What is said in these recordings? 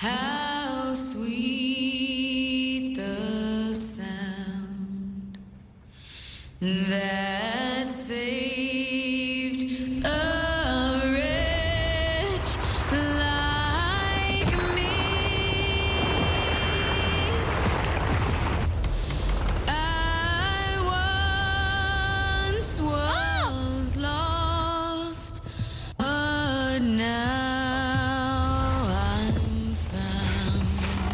How sweet the sound that saved a wretch like me. I once was lost, but now I'm found.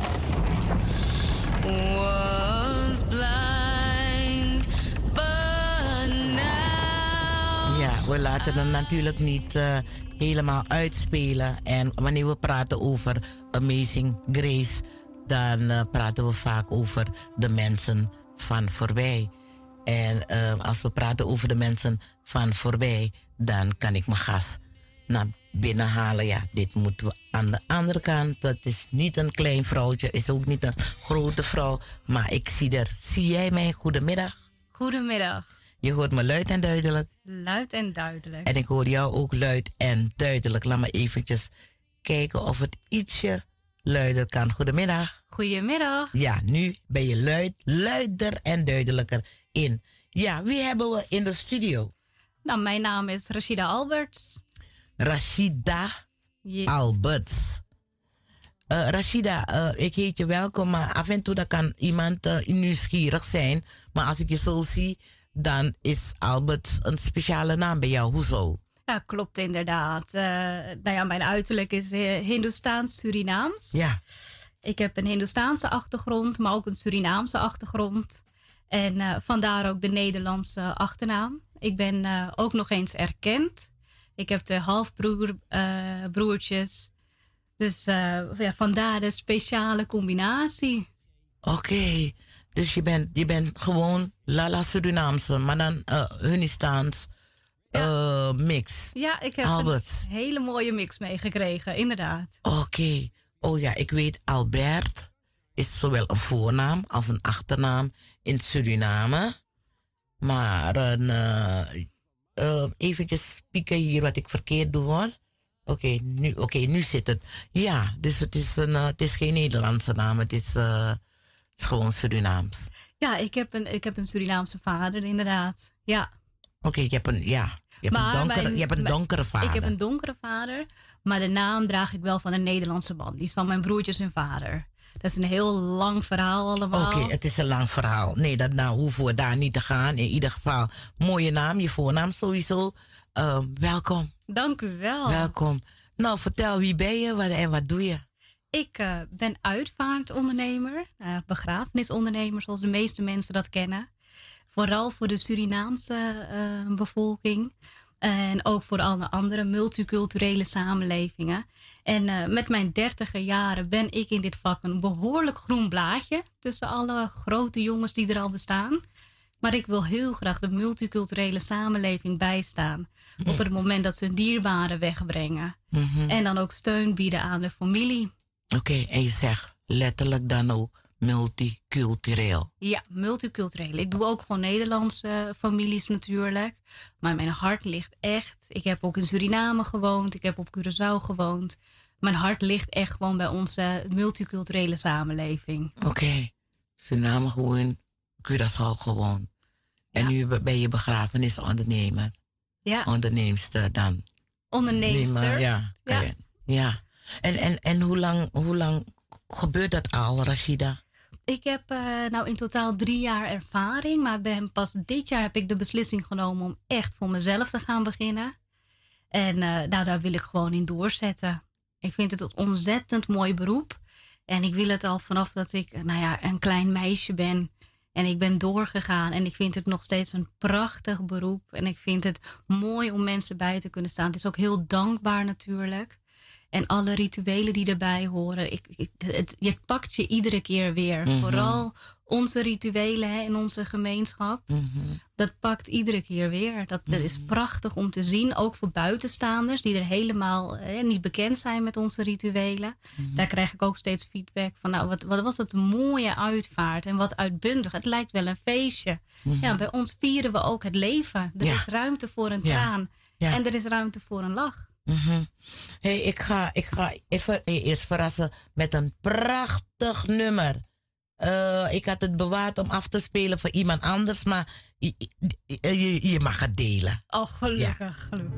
Was blind, but now. Ja, we laten hem natuurlijk niet helemaal uitspelen. En wanneer we praten over Amazing Grace, dan praten we vaak over de mensen van voorbij. En als we praten over de mensen van voorbij, dan kan ik mijn gas naar binnen halen. Ja, dit moeten we aan de andere kant. Dat is niet een klein vrouwtje, is ook niet een grote vrouw. Maar ik zie er. Zie jij mij? Goedemiddag. Goedemiddag. Je hoort me luid en duidelijk. Luid en duidelijk. En ik hoor jou ook luid en duidelijk. Laat me eventjes kijken of het ietsje luider kan. Goedemiddag. Goedemiddag. Ja, nu ben je luider en duidelijker in. Ja, wie hebben we in de studio? Nou, mijn naam is Rashida Alberts. Rashida Alberts. Rashida, ik heet je welkom, maar af en toe dan kan iemand nieuwsgierig zijn. Maar als ik je zo zie, dan is Alberts een speciale naam bij jou. Hoezo? Ja, klopt inderdaad. Nou ja, mijn uiterlijk is Hindoestaans-Surinaams. Ja. Ik heb een Hindoestaanse achtergrond, maar ook een Surinaamse achtergrond. En vandaar ook de Nederlandse achternaam. Ik ben ook nog eens erkend. Ik heb 2 halfbroertjes. Dus ja, vandaar de speciale combinatie. Oké. Dus je bent gewoon Lala Surinaamse, maar dan Hindoestaans mix. Ja, ik heb Alberts. een hele mooie mix meegekregen, inderdaad. Oké. Oh ja, ik weet Albert is zowel een voornaam als een achternaam in Suriname. Maar eventjes pieken hier wat ik verkeerd doe hoor. Oké, nu zit het. Ja, dus het is geen Nederlandse naam, het is gewoon Surinaams. Ja, ik heb een Surinaamse vader, inderdaad. Ja. Oké, je hebt een donkere vader. Ik heb een donkere vader, maar de naam draag ik wel van een Nederlandse man. Die is van mijn broertjes en vader. Dat is een heel lang verhaal allemaal. Oké, het is een lang verhaal. Nee, dat hoeven we daar niet te gaan. In ieder geval, mooie naam, je voornaam sowieso. Welkom. Dank u wel. Welkom. Nou, vertel, wie ben je en wat doe je? Ik ben uitvaartondernemer, begrafenisondernemer, zoals de meeste mensen dat kennen. Vooral voor de Surinaamse bevolking. En ook voor alle andere multiculturele samenlevingen. En met mijn 30 jaren ben ik in dit vak een behoorlijk groen blaadje. Tussen alle grote jongens die er al bestaan. Maar ik wil heel graag de multiculturele samenleving bijstaan. Op het moment dat ze een dierbare wegbrengen. En dan ook steun bieden aan de familie. Oké, en je zegt letterlijk dan ook multicultureel. Ja, multicultureel. Ik doe ook gewoon Nederlandse families natuurlijk. Maar mijn hart ligt echt. Ik heb ook in Suriname gewoond. Ik heb op Curaçao gewoond. Mijn hart ligt echt gewoon bij onze multiculturele samenleving. Oké. Suriname gewoon, Curaçao gewoon. En nu ben je begrafenisondernemer. Ja. Onderneemster dan. Onderneemster. Ja. En hoe lang gebeurt dat al, Rashida? Ik heb nou in totaal 3 jaar ervaring. Maar pas dit jaar heb ik de beslissing genomen om echt voor mezelf te gaan beginnen. En daar wil ik gewoon in doorzetten. Ik vind het een ontzettend mooi beroep. En ik wil het al vanaf dat ik een klein meisje ben. En ik ben doorgegaan. En ik vind het nog steeds een prachtig beroep. En ik vind het mooi om mensen bij te kunnen staan. Het is ook heel dankbaar natuurlijk. En alle rituelen die erbij horen. Je pakt je iedere keer weer. Vooral onze rituelen in onze gemeenschap. Dat pakt iedere keer weer. Dat is prachtig om te zien. Ook voor buitenstaanders die er helemaal niet bekend zijn met onze rituelen. Daar krijg ik ook steeds feedback van. Nou, wat was dat een mooie uitvaart. En wat uitbundig. Het lijkt wel een feestje. Ja, bij ons vieren we ook het leven. Er is ruimte voor een traan. Ja. En er is ruimte voor een lach. Mhm. Hey, ik ga even eerst verrassen met een prachtig nummer. Ik had het bewaard om af te spelen voor iemand anders, maar je mag het delen. Oh, gelukkig, gelukkig.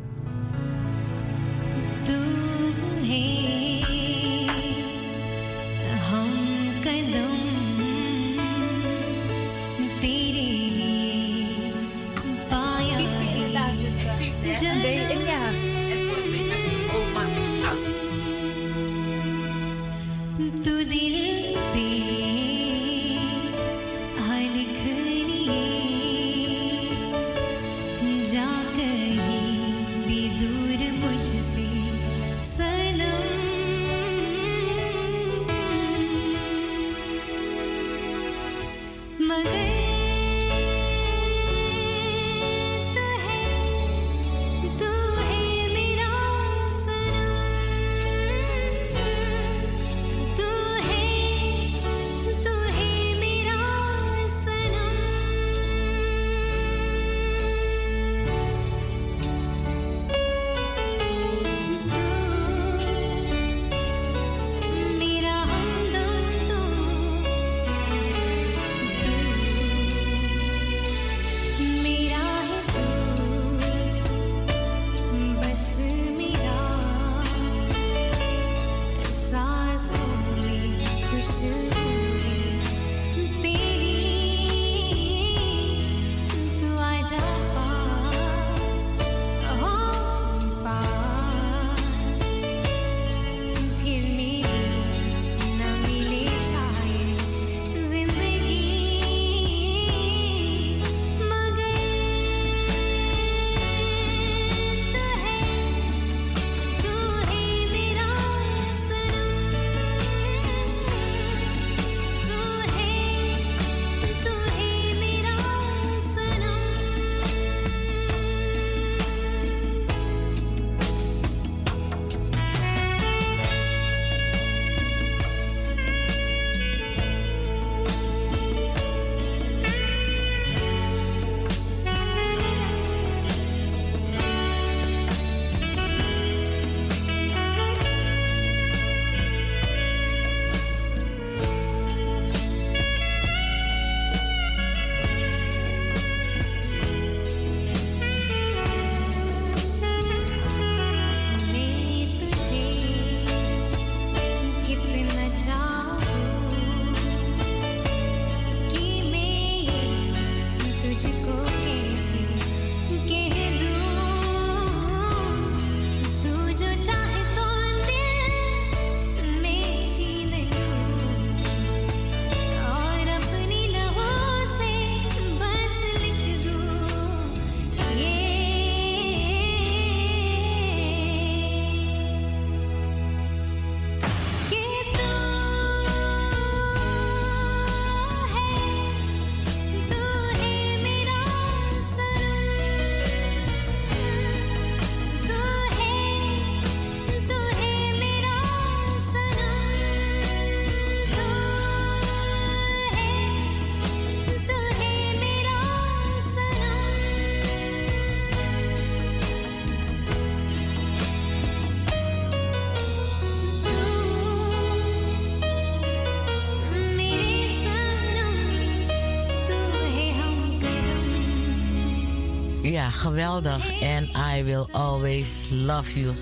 Ja, geweldig. And I will always love you.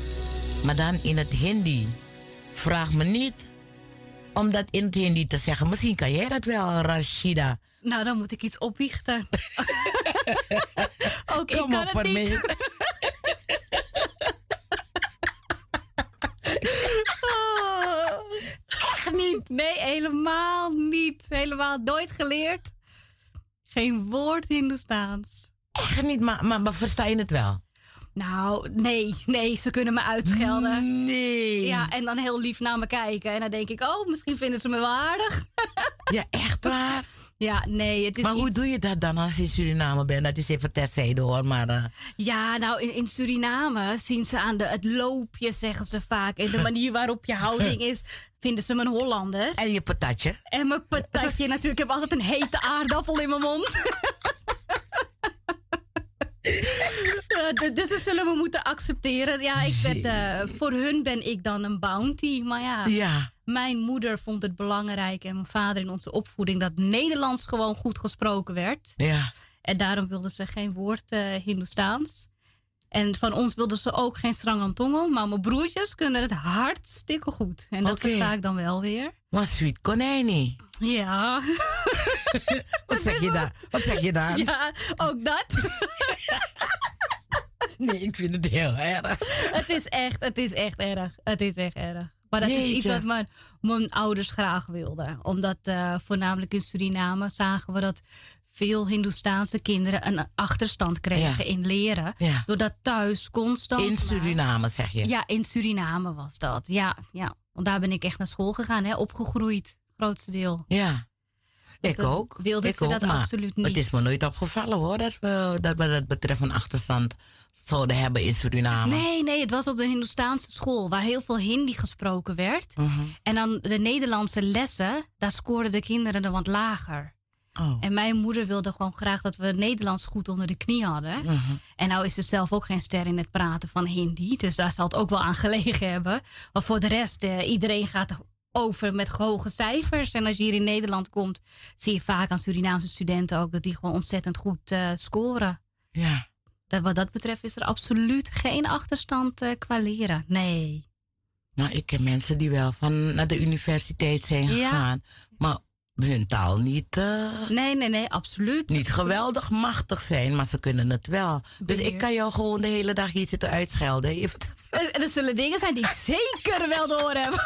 Maar dan in het Hindi. Vraag me niet om dat in het Hindi te zeggen. Misschien kan jij dat wel, Rashida. Nou, dan moet ik iets opbiechten. Ook ik Kom kan op het ermee. niet. Echt niet. Nee, helemaal niet. Helemaal nooit geleerd. Geen woord Hindoestaans. Echt niet, maar versta je het wel? Nou, nee, ze kunnen me uitschelden. Nee. Ja, en dan heel lief naar me kijken. En dan denk ik, oh, misschien vinden ze me wel aardig. Ja, echt waar? Ja, nee, het is Maar hoe iets- doe je dat dan als je in Suriname bent? Dat is even terzijde hoor, maar... Ja, nou, in Suriname zien ze aan het loopje, zeggen ze vaak. En de manier waarop je houding is, vinden ze me een Hollander. En je patatje? En mijn patatje natuurlijk. Ik heb altijd een hete aardappel in mijn mond. Dus dat zullen we moeten accepteren. Ja, voor hun ben ik dan een bounty. Maar Ja. mijn moeder vond het belangrijk en mijn vader in onze opvoeding dat Nederlands gewoon goed gesproken werd. Ja. En daarom wilden ze geen woord Hindoestaans. En van ons wilden ze ook geen Srangantongo. Maar mijn broertjes kunnen het hartstikke goed. En dat versta ik dan wel weer. Maar sweet konijnie. Ja. Wat zeg je daar? Wat zeg je daar? Ja, ook dat. Nee, ik vind het heel erg. Het is echt erg. Het is echt erg. Maar dat is iets wat mijn ouders graag wilden. Omdat voornamelijk in Suriname zagen we dat veel Hindoestaanse kinderen een achterstand kregen in leren. Ja. Doordat thuis constant... In Suriname, zeg je? Ja, in Suriname was dat. Ja. Want daar ben ik echt naar school gegaan, opgegroeid. Grootste deel. Ja. Dus ik ook. Wilden ze dat absoluut niet. Het is me nooit opgevallen hoor, dat we dat betreft een achterstand zouden hebben in Suriname. Nee, het was op de Hindoestaanse school waar heel veel Hindi gesproken werd. En dan de Nederlandse lessen, daar scoorden de kinderen er wat lager. Oh. En mijn moeder wilde gewoon graag dat we Nederlands goed onder de knie hadden. En nou is ze zelf ook geen ster in het praten van Hindi. Dus daar zal het ook wel aan gelegen hebben. Maar voor de rest, iedereen gaat over met hoge cijfers. En als je hier in Nederland komt, zie je vaak aan Surinaamse studenten ook dat die gewoon ontzettend goed scoren. Ja. Wat dat betreft is er absoluut geen achterstand qua leren. Nee. Nou, ik ken mensen die wel naar de universiteit zijn gegaan. Maar hun taal niet... Nee, absoluut. Niet geweldig machtig zijn, maar ze kunnen het wel. Dus ik kan jou gewoon de hele dag hier zitten uitschelden. En er zullen dingen zijn die ik zeker wel door heb.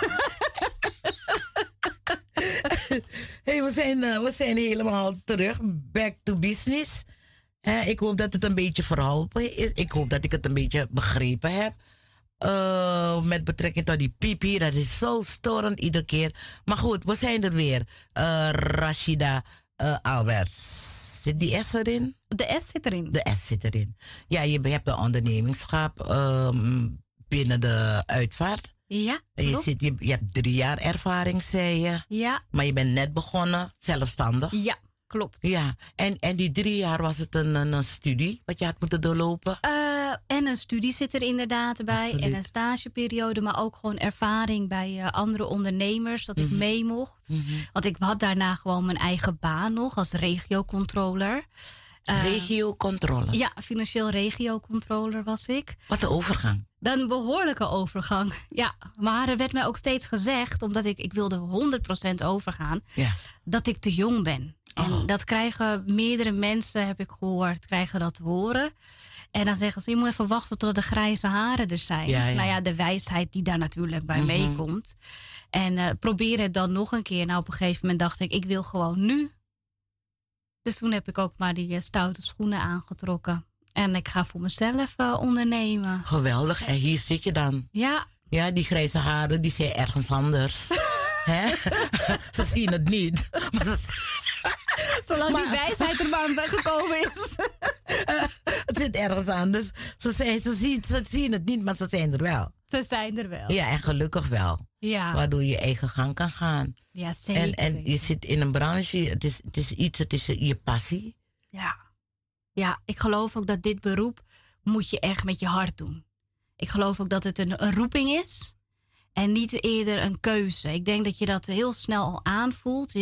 Hey, we zijn helemaal terug. Back to business. Ik hoop dat het een beetje verholpen is. Ik hoop dat ik het een beetje begrepen heb. Met betrekking tot die pipi. Dat is zo storend iedere keer. Maar goed, we zijn er weer. Rashida Alberts. Zit die S erin? De S zit erin. De S zit erin. Ja, je hebt een ondernemingschap binnen de uitvaart. Ja, en je hebt 3 jaar ervaring, zei je. Ja. Maar je bent net begonnen, zelfstandig. Ja, klopt. Ja, en die 3 jaar was het een studie wat je had moeten doorlopen? En een studie zit er inderdaad bij. Absoluut. En een stageperiode, maar ook gewoon ervaring bij andere ondernemers. Dat ik mee mocht. Want ik had daarna gewoon mijn eigen baan nog als regiocontroller. Regiocontroller? Ja, financieel regiocontroller was ik. Wat een overgang. Een behoorlijke overgang. Ja, maar er werd mij ook steeds gezegd, omdat ik wilde 100% overgaan, dat ik te jong ben. En dat krijgen meerdere mensen, heb ik gehoord, krijgen dat te horen. En dan zeggen ze, je moet even wachten tot de grijze haren er zijn. Ja. Nou ja, de wijsheid die daar natuurlijk bij meekomt. En probeer het dan nog een keer. Nou, op een gegeven moment dacht ik wil gewoon nu. Dus toen heb ik ook maar die stoute schoenen aangetrokken. En ik ga voor mezelf ondernemen. Geweldig. En hier zit je dan. Ja. Ja, die grijze haren, die zijn ergens anders. Ze zien het niet. Maar zolang die wijsheid er maar bij gekomen is. Het zit ergens anders. Ze zien het niet, maar ze zijn er wel. Ze zijn er wel. Ja, en gelukkig wel. Ja. Waardoor je eigen gang kan gaan. Ja, zeker. En je zit in een branche, het is je passie. Ja, ik geloof ook dat dit beroep moet je echt met je hart doen. Ik geloof ook dat het een roeping is en niet eerder een keuze. Ik denk dat je dat heel snel al aanvoelt.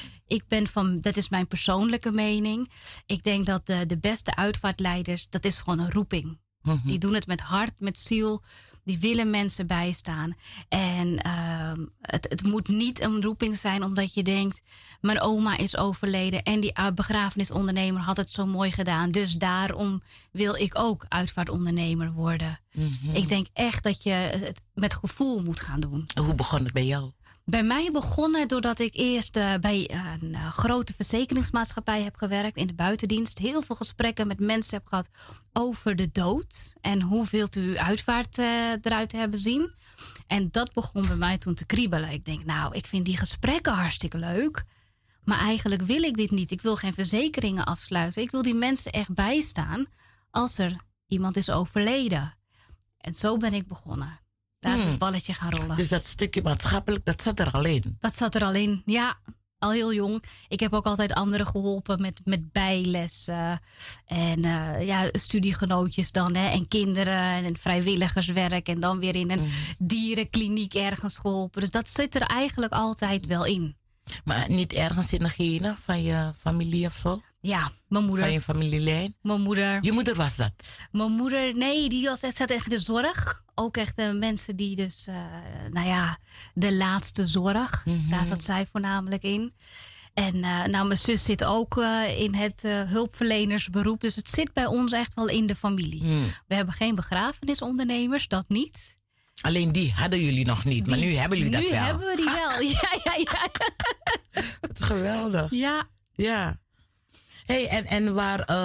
Dat is mijn persoonlijke mening. Ik denk dat de beste uitvaartleiders, dat is gewoon een roeping. Die doen het met hart, met ziel. Die willen mensen bijstaan. En het moet niet een roeping zijn omdat je denkt, mijn oma is overleden en die begrafenisondernemer had het zo mooi gedaan. Dus daarom wil ik ook uitvaartondernemer worden. Ik denk echt dat je het met gevoel moet gaan doen. Hoe begon het bij jou? Bij mij begonnen doordat ik eerst bij een grote verzekeringsmaatschappij heb gewerkt in de buitendienst. Heel veel gesprekken met mensen heb gehad over de dood. En hoe wilt u uitvaart eruit te hebben zien. En dat begon bij mij toen te kriebelen. Ik denk, ik vind die gesprekken hartstikke leuk. Maar eigenlijk wil ik dit niet. Ik wil geen verzekeringen afsluiten. Ik wil die mensen echt bijstaan als er iemand is overleden. En zo ben ik begonnen. Daar is het balletje gaan rollen. Dus dat stukje maatschappelijk, dat zat er al in? Dat zat er al in, ja. al heel jong. Ik heb ook altijd anderen geholpen met bijlessen. En studiegenootjes dan. Hè, en kinderen en vrijwilligerswerk. En dan weer in een dierenkliniek ergens geholpen. Dus dat zit er eigenlijk altijd wel in. Maar niet ergens in de genen van je familie of zo? Ja, mijn moeder. Van je familielijn? Mijn moeder. Je moeder was dat? Mijn moeder, nee, die zat echt in de zorg. Ook echt mensen die dus, de laatste zorg. Daar zat zij voornamelijk in. En mijn zus zit ook in het hulpverlenersberoep. Dus het zit bij ons echt wel in de familie. We hebben geen begrafenisondernemers, dat niet. Alleen die hadden jullie nog niet, maar nu hebben jullie dat wel. Nu hebben we die wel, ja. Wat geweldig. Ja. Hey, en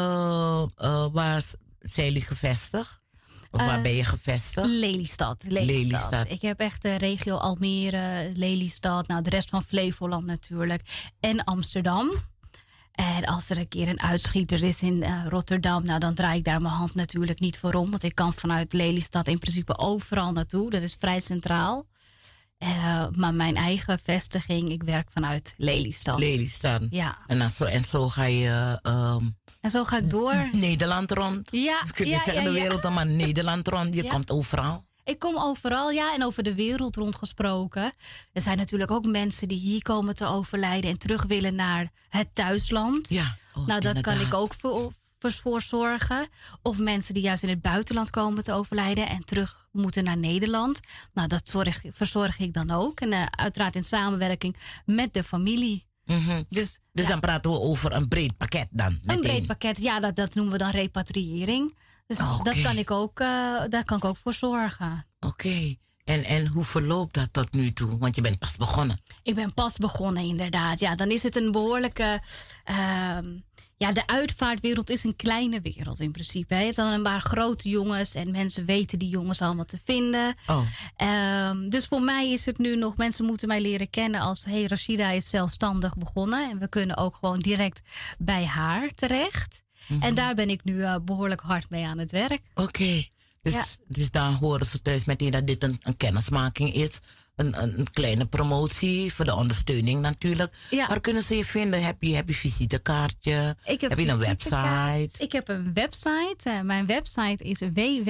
waar zijn jullie gevestigd? Of waar ben je gevestigd? Lelystad. Ik heb echt de regio Almere, Lelystad, de rest van Flevoland natuurlijk. En Amsterdam. En als er een keer een uitschieter is in Rotterdam, dan draai ik daar mijn hand natuurlijk niet voor om. Want ik kan vanuit Lelystad in principe overal naartoe. Dat is vrij centraal. Maar mijn eigen vestiging, ik werk vanuit Lelystad. Ja. En zo ga je... en zo ga ik door. Nederland rond. Ja. Ik kan niet zeggen de wereld, maar Nederland rond. Je komt overal. Ik kom overal, ja. En over de wereld rond gesproken. Er zijn natuurlijk ook mensen die hier komen te overlijden en terug willen naar het thuisland. Ja. Dat kan ik ook voor zorgen. Of mensen die juist in het buitenland komen te overlijden en terug moeten naar Nederland. Dat verzorg ik dan ook. En uiteraard in samenwerking met de familie. Dus dan praten we over een breed pakket dan? Een breed pakket, ja, dat noemen we dan repatriëring. Dus dat kan ik ook, daar kan ik ook voor zorgen. Oké. En hoe verloopt dat tot nu toe? Want je bent pas begonnen. Ik ben pas begonnen, inderdaad. Ja, dan is het een behoorlijke... de uitvaartwereld is een kleine wereld in principe. Je hebt dan een paar grote jongens en mensen weten die jongens allemaal te vinden. Dus voor mij is het nu nog... Mensen moeten mij leren kennen als... Rashida is zelfstandig begonnen. En we kunnen ook gewoon direct bij haar terecht. En daar ben ik nu behoorlijk hard mee aan het werk. Oké. Dus daar horen ze thuis meteen dat dit een kennismaking is. Een kleine promotie voor de ondersteuning natuurlijk. Ja. Waar kunnen ze je vinden? Heb je visitekaartje? Heb je een website? Ik heb een website. Mijn website is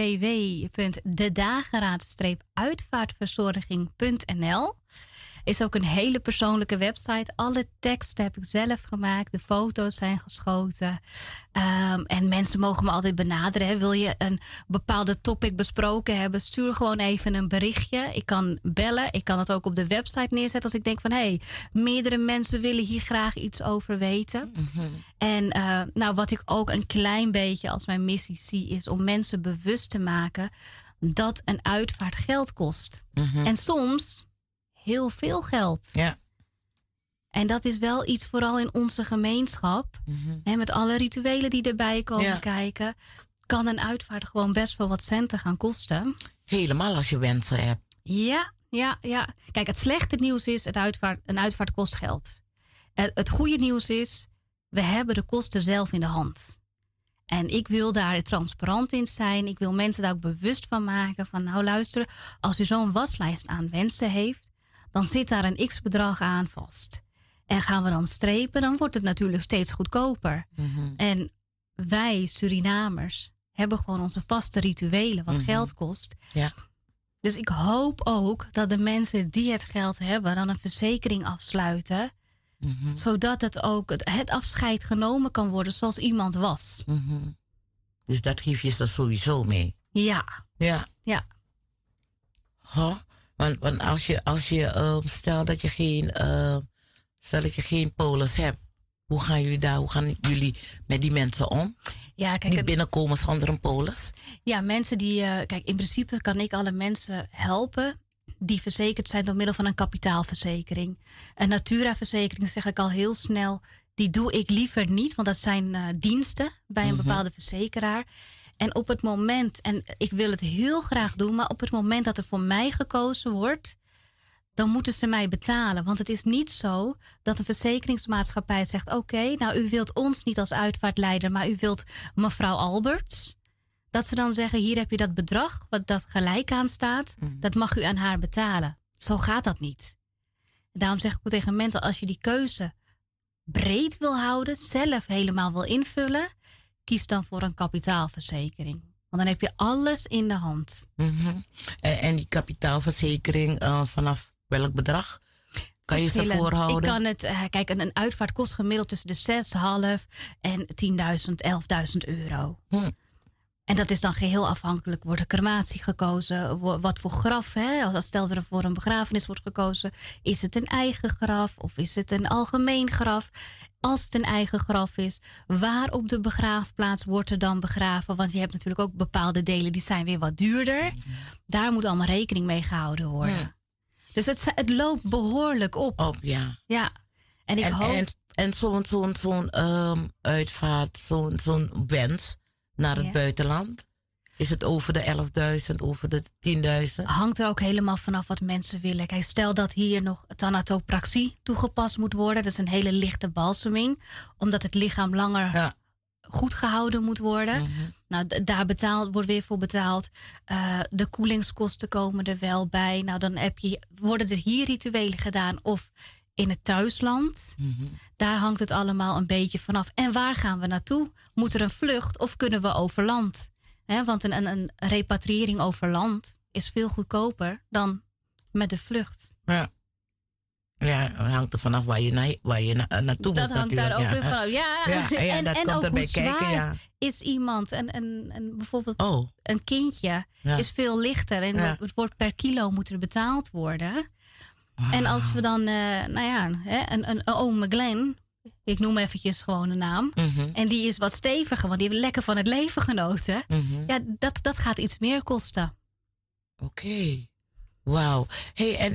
www.dedageraad-uitvaartverzorging.nl. Is ook een hele persoonlijke website. Alle teksten heb ik zelf gemaakt. De foto's zijn geschoten. En mensen mogen me altijd benaderen. Hè. Wil je een bepaalde topic besproken hebben? Stuur gewoon even een berichtje. Ik kan bellen. Ik kan het ook op de website neerzetten. Als ik denk van meerdere mensen willen hier graag iets over weten. En wat ik ook een klein beetje als mijn missie zie... is om mensen bewust te maken dat een uitvaart geld kost. En soms... heel veel geld. Ja. En dat is wel iets vooral in onze gemeenschap. En met alle rituelen die erbij komen kijken... kan een uitvaart gewoon best wel wat centen gaan kosten. Helemaal als je wensen hebt. Ja. Kijk, het slechte nieuws is... een uitvaart kost geld. Het goede nieuws is... we hebben de kosten zelf in de hand. En ik wil daar transparant in zijn. Ik wil mensen daar ook bewust van maken. Van luister, als u zo'n waslijst aan wensen heeft... dan zit daar een x-bedrag aan vast. En gaan we dan strepen, dan wordt het natuurlijk steeds goedkoper. En wij, Surinamers, hebben gewoon onze vaste rituelen... wat geld kost. Ja. Dus ik hoop ook dat de mensen die het geld hebben... dan een verzekering afsluiten... zodat het ook het afscheid genomen kan worden zoals iemand was. Dus dat geef je er sowieso mee? Ja. Want als je stel dat je geen polis hebt, hoe gaan jullie met die mensen om? Ja, kijk, niet binnenkomen zonder een polis? Ja, mensen die... kijk, in principe kan ik alle mensen helpen die verzekerd zijn door middel van een kapitaalverzekering. Een Natura-verzekering, zeg ik al heel snel, die doe ik liever niet, want dat zijn diensten bij een bepaalde verzekeraar. En op het moment, en ik wil het heel graag doen... maar op het moment dat er voor mij gekozen wordt... dan moeten ze mij betalen. Want het is niet zo dat een verzekeringsmaatschappij zegt... oké, u wilt ons niet als uitvaartleider... maar u wilt mevrouw Alberts. Dat ze dan zeggen, hier heb je dat bedrag... wat dat gelijk aan staat, dat mag u aan haar betalen. Zo gaat dat niet. En daarom zeg ik ook tegen mensen... als je die keuze breed wil houden, zelf helemaal wil invullen, kies dan voor een kapitaalverzekering. Want dan heb je alles in de hand. En die kapitaalverzekering, vanaf welk bedrag kan je ze voorhouden? Ik kan het, kijk, een uitvaart kost gemiddeld tussen de 6,5 en 10.000, 11.000 euro. En dat is dan geheel afhankelijk. Wordt er crematie gekozen? Wat voor graf? Hè? Als stel er voor een begrafenis wordt gekozen. Is het een eigen graf? Of is het een algemeen graf? Als het een eigen graf is, waar op de begraafplaats wordt er dan begraven? Want je hebt natuurlijk ook bepaalde delen die zijn weer wat duurder. Daar moet allemaal rekening mee gehouden worden. Dus het loopt behoorlijk op. Ja. En ik hoop... En zo'n uitvaart, zo'n wens naar het buitenland? Is het over de 11.000, over de 10.000? Hangt er ook helemaal vanaf wat mensen willen. Kijk, stel dat hier nog thanatopraxie toegepast moet worden. Dat is een hele lichte balseming. Omdat het lichaam langer goed gehouden moet worden. Nou, daar wordt weer voor betaald. De koelingskosten komen er wel bij. Nou, dan worden er hier rituelen gedaan of in het thuisland. Daar hangt het allemaal een beetje vanaf. En waar gaan we naartoe? Moet er een vlucht of kunnen we over land? Want een repatriëring over land is veel goedkoper dan met de vlucht. Ja, het hangt er vanaf waar je naartoe moet. Dat hangt daar ook weer vanaf. Ja, dat komt ook erbij hoe kijken. Zwaar is iemand, bijvoorbeeld een kindje, is veel lichter. En het wordt per kilo moet er betaald worden. En als we dan, een oom Glenn, ik noem eventjes gewoon een naam. En die is wat steviger, want die heeft lekker van het leven genoten. Ja, dat gaat iets meer kosten. Oké. Wauw. Hey,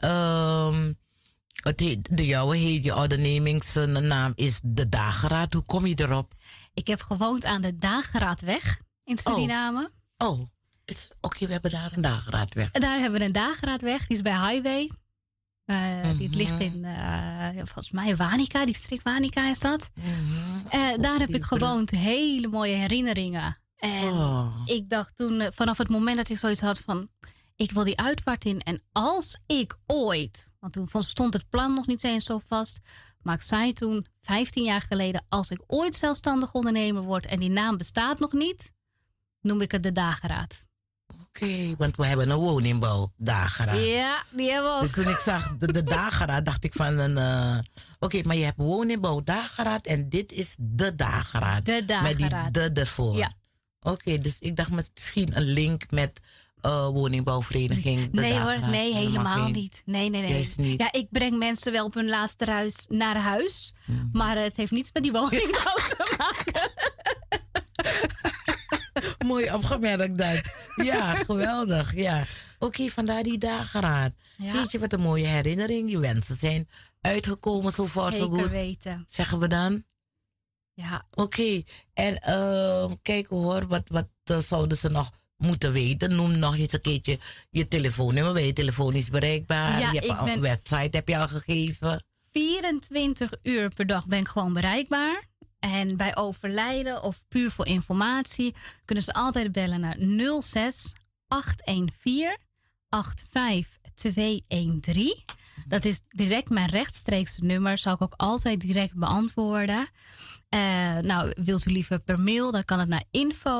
de jouwe heet je ondernemingsnaam is De Dageraad. Hoe kom je erop? Ik heb gewoond aan de Dageraadweg in Suriname. Oké, we hebben daar een Dageraadweg. Daar hebben we een Dageraadweg, die is bij Highway. Die ligt in, volgens mij, Wanica, district Wanica is dat. Daar heb ik gewoond, hele mooie herinneringen. En ik dacht toen, vanaf het moment dat ik zoiets had van, ik wil die uitvaart in. En als ik ooit, want toen stond het plan nog niet eens zo vast, maar ik zei toen, 15 jaar geleden, als ik ooit zelfstandig ondernemer word en die naam bestaat nog niet, noem ik het de Dageraad. Oké, want we hebben een woningbouw, Dageraad. Ja, die hebben we ook. Dus toen ik zag de Dageraad, dacht ik van oké, maar je hebt woningbouw, Dageraad en dit is de Dageraad. De Dageraad. Met die ervoor. Ja. Oké, dus ik dacht misschien een link met woningbouwvereniging. Nee hoor, nee, helemaal niet. Nee. Niet. Ja, ik breng mensen wel op hun laatste reis naar huis. Maar het heeft niets met die woningbouw te maken. Mooi opgemerkt dat. Ja, geweldig. Ja. Oké, vandaar die Dageraad. Ja. Weet je wat een mooie herinnering. Die wensen zijn uitgekomen, zo voor zo goed. Zeker weten. Zeggen we dan? Ja. Oké. En kijk hoor, wat zouden ze nog moeten weten? Noem nog eens een keertje je telefoonnummer. Ben je telefonisch bereikbaar? Ja, je hebt een website, heb je al gegeven? 24 uur per dag ben ik gewoon bereikbaar. En bij overlijden of puur voor informatie kunnen ze altijd bellen naar 06 814 85213. Dat is direct mijn rechtstreekse nummer. Zal ik ook altijd direct beantwoorden. Wilt u liever per mail, dan kan het naar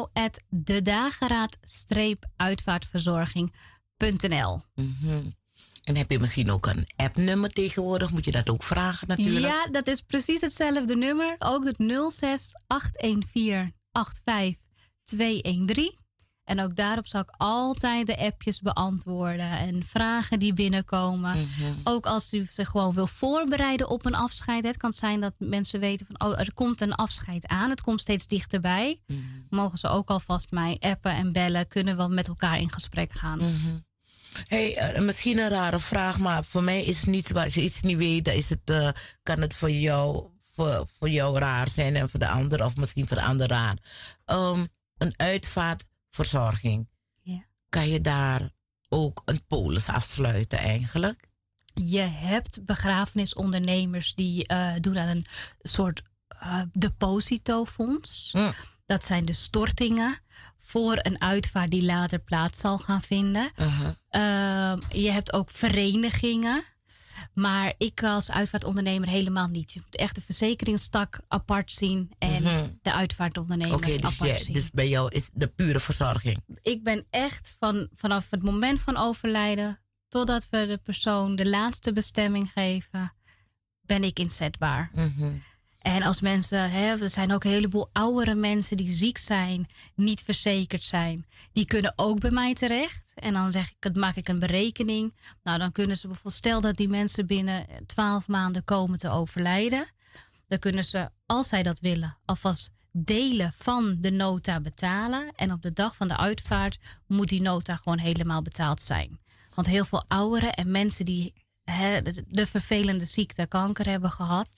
info@dedageraad-uitvaartverzorging.nl. En heb je misschien ook een appnummer tegenwoordig? Moet je dat ook vragen natuurlijk? Ja, dat is precies hetzelfde nummer. Ook het 06 814 85213. En ook daarop zal ik altijd de appjes beantwoorden en vragen die binnenkomen. Ook als u zich gewoon wil voorbereiden op een afscheid. Het kan zijn dat mensen weten van, er komt een afscheid aan. Het komt steeds dichterbij. Mogen ze ook alvast mij appen en bellen. Kunnen we met elkaar in gesprek gaan. Hey, misschien een rare vraag, maar voor mij is het niet, als je iets niet weet, dan is het, kan het voor jou raar zijn en voor de ander, of misschien voor de ander raar. Een uitvaartverzorging. Ja. Kan je daar ook een polis afsluiten eigenlijk? Je hebt begrafenisondernemers die doen aan een soort depositofonds. Dat zijn de stortingen voor een uitvaart die later plaats zal gaan vinden. Je hebt ook verenigingen Maar ik als uitvaartondernemer helemaal niet. Je moet echt de verzekeringstak apart zien en de uitvaartondernemer Oké, apart zien. dus bij jou is de pure verzorging. Ik ben echt vanaf het moment van overlijden totdat we de persoon de laatste bestemming geven, ben ik inzetbaar. En als mensen, er zijn ook een heleboel oudere mensen die ziek zijn, niet verzekerd zijn. Die kunnen ook bij mij terecht. En dan maak ik een berekening. Nou, dan kunnen ze bijvoorbeeld, stel dat die mensen binnen 12 maanden komen te overlijden. Dan kunnen ze, als zij dat willen, alvast delen van de nota betalen. En op de dag van de uitvaart moet die nota gewoon helemaal betaald zijn. Want heel veel ouderen en mensen die de vervelende ziekte kanker hebben gehad,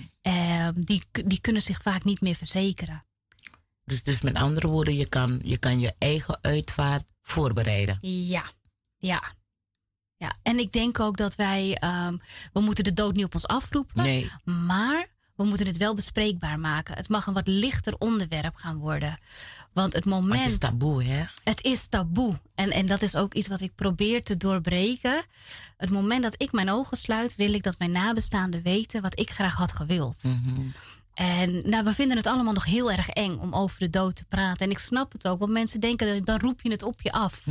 die kunnen zich vaak niet meer verzekeren. Dus met andere woorden, je kan je eigen uitvaart voorbereiden. Ja. En ik denk ook dat we moeten de dood niet op ons afroepen. Nee. Maar we moeten het wel bespreekbaar maken. Het mag een wat lichter onderwerp gaan worden. Want het moment... Maar het is taboe, hè? Het is taboe. En dat is ook iets wat ik probeer te doorbreken. Het moment dat ik mijn ogen sluit, wil ik dat mijn nabestaanden weten wat ik graag had gewild. En we vinden het allemaal nog heel erg eng om over de dood te praten. En ik snap het ook, want mensen denken, dan roep je het op je af.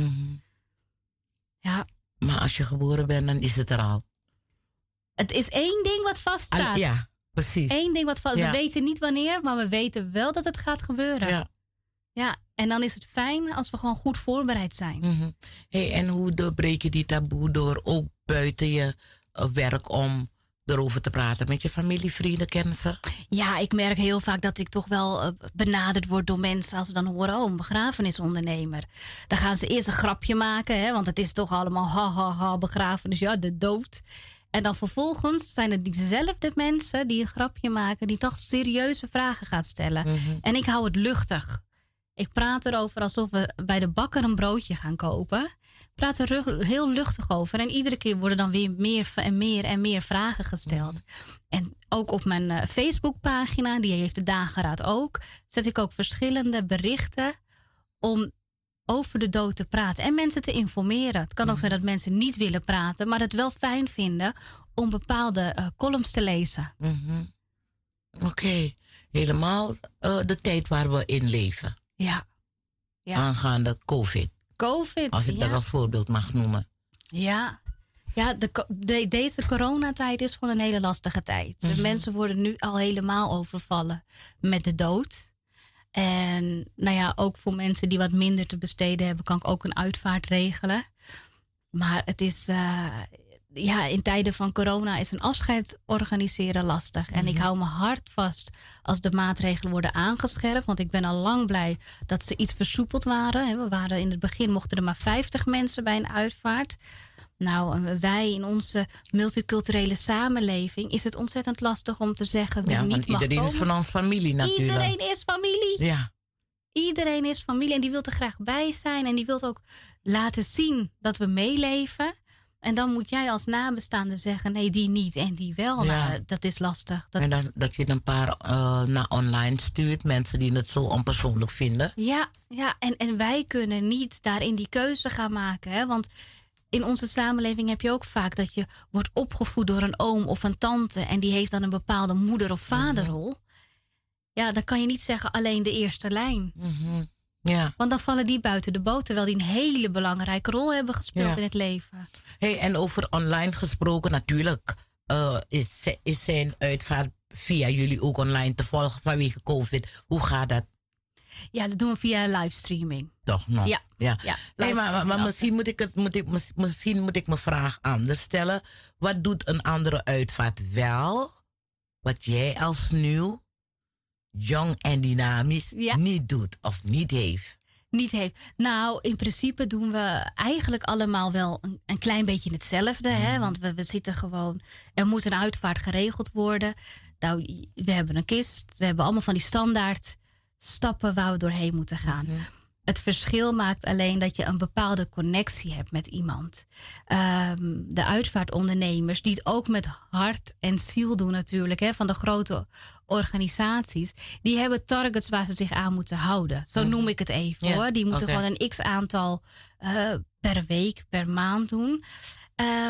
Ja. Maar als je geboren bent, dan is het er al. Het is één ding wat vaststaat. Ja, precies. Eén ding wat vaststaat. We weten niet wanneer, maar we weten wel dat het gaat gebeuren. Ja, en dan is het fijn als we gewoon goed voorbereid zijn. Hey, en hoe doorbreek je die taboe door ook buiten je werk om erover te praten met je familie, vrienden, kennissen? Ja, ik merk heel vaak dat ik toch wel benaderd word door mensen als ze dan horen, een begrafenisondernemer. Dan gaan ze eerst een grapje maken, want het is toch allemaal begrafenis, de dood. En dan vervolgens zijn het diezelfde mensen die een grapje maken, die toch serieuze vragen gaan stellen. En ik hou het luchtig. Ik praat erover alsof we bij de bakker een broodje gaan kopen. Ik praat er heel luchtig over. En iedere keer worden dan weer meer en meer vragen gesteld. En ook op mijn Facebookpagina, die heeft de dageraad ook, zet ik ook verschillende berichten om over de dood te praten en mensen te informeren. Het kan ook zijn dat mensen niet willen praten, maar het wel fijn vinden om bepaalde columns te lezen. Oké. Helemaal de tijd waar we in leven. Ja. Aangaande COVID. Als ik dat als voorbeeld mag noemen. Ja, deze coronatijd is gewoon een hele lastige tijd. Mensen worden nu al helemaal overvallen met de dood. En ook voor mensen die wat minder te besteden hebben, kan ik ook een uitvaart regelen. Maar het is, in tijden van corona is een afscheid organiseren lastig. En ik hou me hard vast als de maatregelen worden aangescherpt. Want ik ben al lang blij dat ze iets versoepeld waren. We waren in het begin, mochten er maar 50 mensen bij een uitvaart. Nou, wij in onze multiculturele samenleving is het ontzettend lastig om te zeggen wie niet mag komen. Iedereen is van ons familie natuurlijk. Iedereen is familie. Ja. Iedereen is familie en die wil er graag bij zijn. En die wil ook laten zien dat we meeleven. En dan moet jij als nabestaande zeggen, nee, die niet en die wel. Ja. Nou, dat is lastig. En dan, dat je een paar naar online stuurt. Mensen die het zo onpersoonlijk vinden. Ja, en wij kunnen niet daarin die keuze gaan maken. Hè? Want in onze samenleving heb je ook vaak dat je wordt opgevoed door een oom of een tante. En die heeft dan een bepaalde moeder- of vaderrol. Ja, dan kan je niet zeggen alleen de eerste lijn. Ja. Want dan vallen die buiten de boot, terwijl die een hele belangrijke rol hebben gespeeld in het leven. Hey, en over online gesproken, natuurlijk is zijn uitvaart via jullie ook online te volgen vanwege COVID. Hoe gaat dat? Ja, dat doen we via livestreaming. Toch nog? Ja. Hey, maar misschien moet ik mijn vraag anders stellen. Wat doet een andere uitvaart wel, wat jij als nieuw, jong en dynamisch niet doet of niet heeft? Nou, in principe doen we eigenlijk allemaal wel een klein beetje hetzelfde. Hè? Want we zitten gewoon, er moet een uitvaart geregeld worden. Nou, we hebben een kist, we hebben allemaal van die standaard stappen waar we doorheen moeten gaan. Het verschil maakt alleen dat je een bepaalde connectie hebt met iemand. De uitvaartondernemers, die het ook met hart en ziel doen natuurlijk, hè, van de grote organisaties, die hebben targets waar ze zich aan moeten houden. Zo noem ik het even hoor. Die moeten gewoon een x-aantal per week, per maand doen.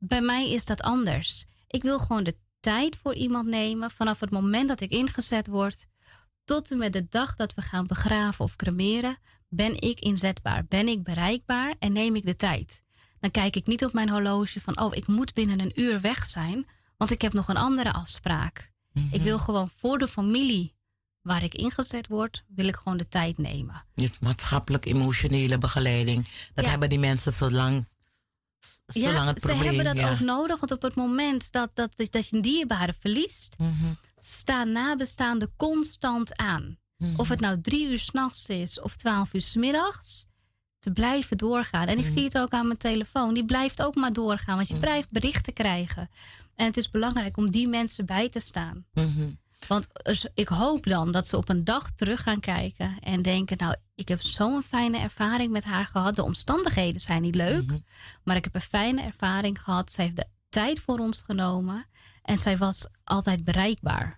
Bij mij is dat anders. Ik wil gewoon de tijd voor iemand nemen vanaf het moment dat ik ingezet word tot en met de dag dat we gaan begraven of cremeren. Ben ik inzetbaar? Ben ik bereikbaar? En neem ik de tijd? Dan kijk ik niet op mijn horloge van, ik moet binnen een uur weg zijn, want ik heb nog een andere afspraak. Ik wil gewoon voor de familie waar ik ingezet word, wil ik gewoon de tijd nemen. Dus maatschappelijk-emotionele begeleiding. Dat hebben die mensen zolang het probleem... Ze hebben dat ook nodig, want op het moment dat je een dierbare verliest, staan nabestaanden constant aan. Of het nou 3 uur 's nachts is of 12 uur 's middags, te blijven doorgaan. En ik zie het ook aan mijn telefoon. Die blijft ook maar doorgaan, want je blijft berichten krijgen. En het is belangrijk om die mensen bij te staan. Want ik hoop dan dat ze op een dag terug gaan kijken en denken, nou, ik heb zo'n fijne ervaring met haar gehad. De omstandigheden zijn niet leuk, maar ik heb een fijne ervaring gehad. Zij heeft de tijd voor ons genomen en zij was altijd bereikbaar.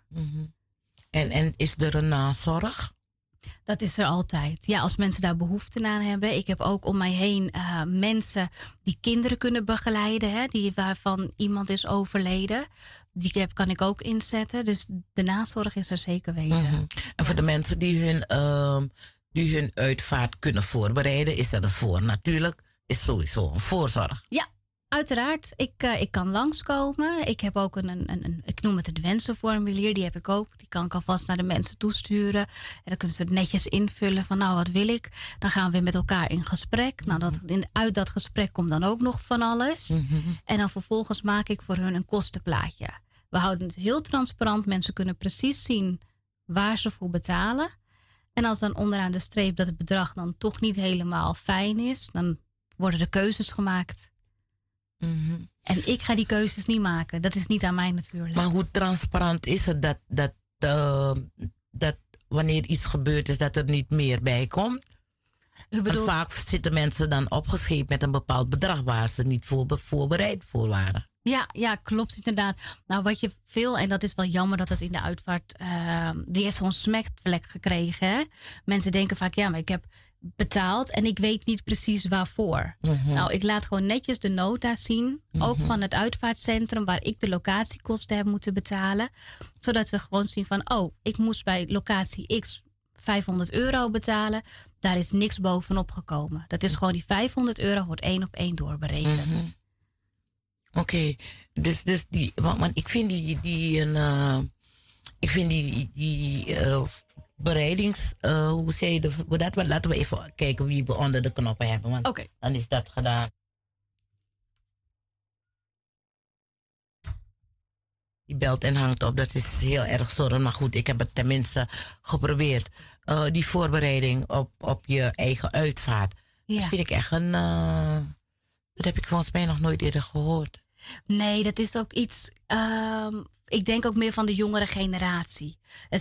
En is er een nazorg? Dat is er altijd. Ja, als mensen daar behoefte aan hebben. Ik heb ook om mij heen mensen die kinderen kunnen begeleiden, waarvan iemand is overleden. Die kan ik ook inzetten. Dus de nazorg is er zeker weten. En voor de mensen die hun uitvaart kunnen voorbereiden, is er een natuurlijk is sowieso een voorzorg. Ja, uiteraard. Ik kan langskomen. Ik heb ook ik noem het wensenformulier. Die heb ik ook. Die kan ik alvast naar de mensen toesturen. En dan kunnen ze het netjes invullen van, nou, wat wil ik? Dan gaan we weer met elkaar in gesprek. Nou, uit dat gesprek komt dan ook nog van alles. En dan vervolgens maak ik voor hun een kostenplaatje. We houden het heel transparant. Mensen kunnen precies zien waar ze voor betalen. En als dan onderaan de streep dat het bedrag dan toch niet helemaal fijn is, dan worden er keuzes gemaakt. En ik ga die keuzes niet maken. Dat is niet aan mij natuurlijk. Maar hoe transparant is het dat wanneer iets gebeurd is, dat er niet meer bij komt? Want vaak zitten mensen dan opgeschreven met een bepaald bedrag waar ze niet voorbereid voor waren. Ja, klopt inderdaad. Nou, wat je veel, en dat is wel jammer dat het in de uitvaart, die heeft zo'n smetvlek gekregen. Hè? Mensen denken vaak, ja, maar ik heb betaald en ik weet niet precies waarvoor. Nou, ik laat gewoon netjes de nota zien, ook van het uitvaartcentrum waar ik de locatiekosten heb moeten betalen. Zodat we gewoon zien van, ik moest bij locatie X €500 betalen. Daar is niks bovenop gekomen. Dat is gewoon die €500 wordt 1 op 1 doorberekend. Oké, dus die, want ik vind die bereidings, hoe zei je dat? Laten we even kijken wie we onder de knoppen hebben, want dan is dat gedaan. Die belt en hangt op, dat is heel erg zorgelijk. Maar goed, ik heb het tenminste geprobeerd. Die voorbereiding op je eigen uitvaart. Dat vind ik echt dat heb ik volgens mij nog nooit eerder gehoord. Nee, dat is ook iets, ik denk ook meer van de jongere generatie.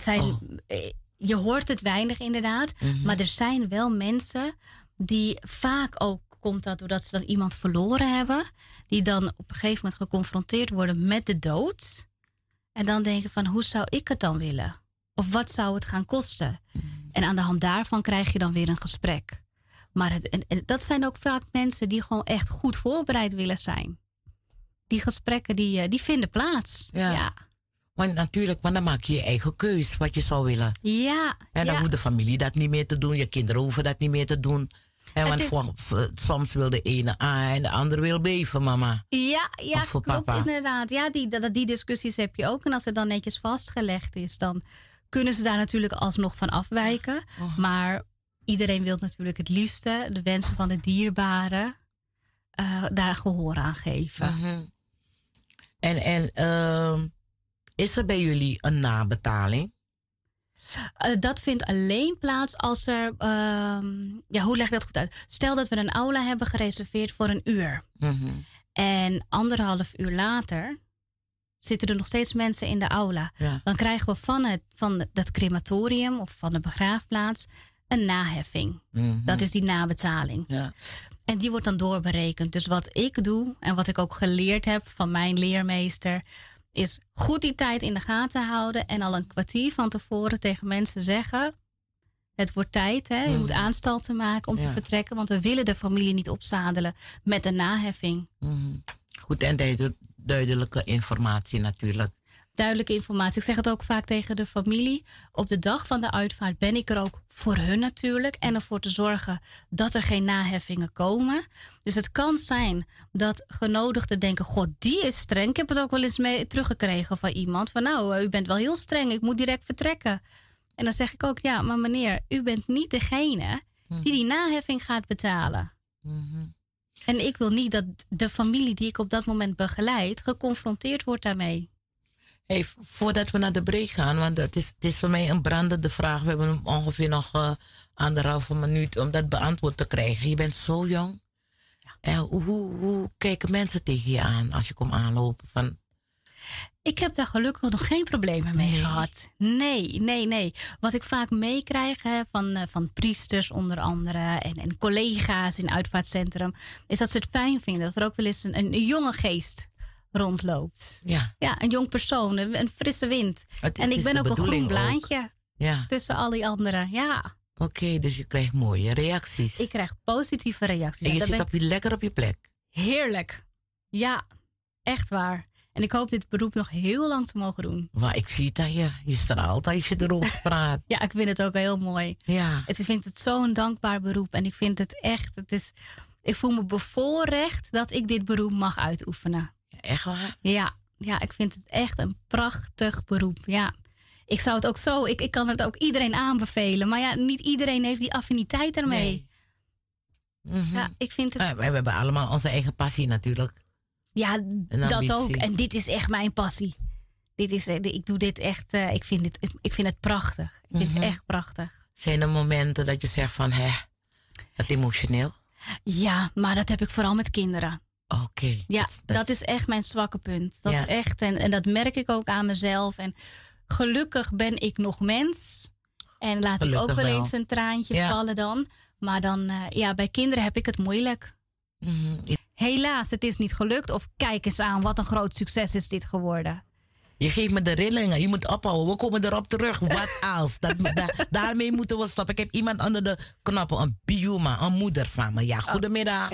Je hoort het weinig inderdaad, maar er zijn wel mensen die vaak ook, komt dat doordat ze dan iemand verloren hebben, die dan op een gegeven moment geconfronteerd worden met de dood. En dan denken van, hoe zou ik het dan willen? Of wat zou het gaan kosten? En aan de hand daarvan krijg je dan weer een gesprek. Maar dat zijn ook vaak mensen die gewoon echt goed voorbereid willen zijn. Die gesprekken die vinden plaats. Ja. Want natuurlijk, dan maak je je eigen keus wat je zou willen. Ja. En dan hoeft de familie dat niet meer te doen. Je kinderen hoeven dat niet meer te doen. Want soms wil de ene A en de andere wil B voor mama. Ja, klopt papa. Inderdaad. Ja, die discussies heb je ook. En als het dan netjes vastgelegd is, dan kunnen ze daar natuurlijk alsnog van afwijken. Maar iedereen wil natuurlijk het liefste de wensen van de dierbaren daar gehoor aan geven. En is er bij jullie een nabetaling? Dat vindt alleen plaats als er... hoe leg ik dat goed uit? Stel dat we een aula hebben gereserveerd voor 1 uur. En 1,5 uur later zitten er nog steeds mensen in de aula. Ja. Dan krijgen we van dat crematorium of van de begraafplaats een naheffing. Dat is die nabetaling. Ja. En die wordt dan doorberekend. Dus wat ik doe en wat ik ook geleerd heb van mijn leermeester, is goed die tijd in de gaten houden en al een kwartier van tevoren tegen mensen zeggen, het wordt tijd, hè? Je moet aanstalten maken om te vertrekken, want we willen de familie niet opzadelen met een naheffing. Goed en duidelijke informatie natuurlijk. Duidelijke informatie. Ik zeg het ook vaak tegen de familie. Op de dag van de uitvaart ben ik er ook voor hun natuurlijk. En ervoor te zorgen dat er geen naheffingen komen. Dus het kan zijn dat genodigden denken... God, die is streng. Ik heb het ook wel eens mee teruggekregen van iemand. Van nou, u bent wel heel streng. Ik moet direct vertrekken. En dan zeg ik ook, ja, maar meneer... u bent niet degene die naheffing gaat betalen. Mm-hmm. En ik wil niet dat de familie die ik op dat moment begeleid... geconfronteerd wordt daarmee. Hey, voordat we naar de break gaan, want het is voor mij een brandende vraag. We hebben ongeveer nog 1,5 minuut om dat beantwoord te krijgen. Je bent zo jong. Ja. Hoe kijken mensen tegen je aan als je komt aanlopen? Ik heb daar gelukkig nog geen problemen mee gehad. Nee. Wat ik vaak meekrijg van priesters onder andere... en collega's in het uitvaartcentrum... is dat ze het fijn vinden dat er ook wel eens een jonge geest... rondloopt. Ja, een jong persoon, een frisse wind. En ik ben ook een groen blaadje tussen al die anderen. Ja. Oké, dus je krijgt mooie reacties. Ik krijg positieve reacties. En je zit lekker op je plek. Heerlijk. Ja, echt waar. En ik hoop dit beroep nog heel lang te mogen doen. Maar ik zie dat je straalt als je erover praat. Ja, ik vind het ook heel mooi. Ja. Ik vind het zo'n dankbaar beroep. En ik vind het echt, ik voel me bevoorrecht dat ik dit beroep mag uitoefenen. Echt waar? Ja, ik vind het echt een prachtig beroep. Ja. Ik zou het ook zo, ik kan het ook iedereen aanbevelen. Maar ja, niet iedereen heeft die affiniteit ermee. Nee. Mm-hmm. Ja, ik vind het... We hebben allemaal onze eigen passie natuurlijk. Ja, dat ook. En dit is echt mijn passie. Ik doe dit echt, ik vind het prachtig. Ik vind het echt prachtig. Zijn er momenten dat je zegt van, het emotioneel? Ja, maar dat heb ik vooral met kinderen. Oké. Ja, dat is echt mijn zwakke punt. Dat is echt, en dat merk ik ook aan mezelf. En gelukkig ben ik nog mens. En laat ik ook wel eens een traantje vallen dan. Maar dan, bij kinderen heb ik het moeilijk. Mm-hmm. Helaas, het is niet gelukt. Of kijk eens aan, wat een groot succes is dit geworden. Je geeft me de rillingen. Je moet ophouden. We komen erop terug. Wat als? Daarmee moeten we stoppen. Ik heb iemand onder de knoppen. Een bioma, een moeder van me. Ja, goedemiddag.